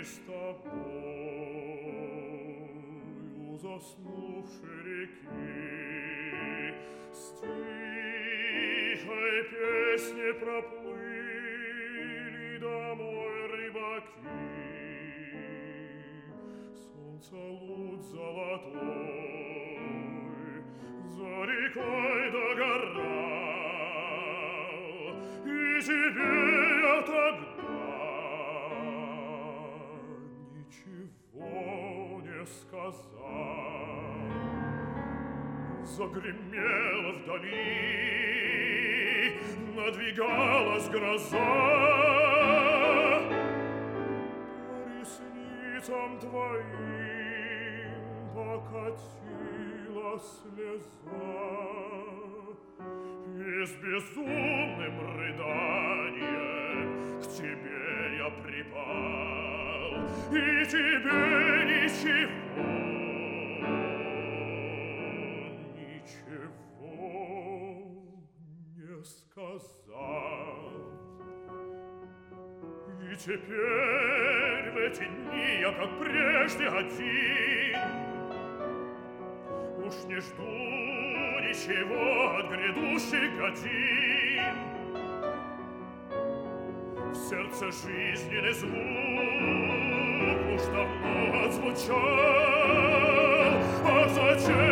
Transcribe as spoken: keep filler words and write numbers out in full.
с тобою заснувшей реки, с тихой песней проплыли домой рыбаки. Солнце луч золотой за рекой догорал, и тебе я тогда ничего не сказал. Загремела вдали, надвигалась гроза, по ресницам твоим покатилась слеза, и с безумным рыданием к тебе я припал, и тебе ничего, ничего не сказал. И теперь в эти дни я, как прежде, один, уж не жду ничего от грядущих годин. В сердце жизненный звук уж давно отзвучал, а зачем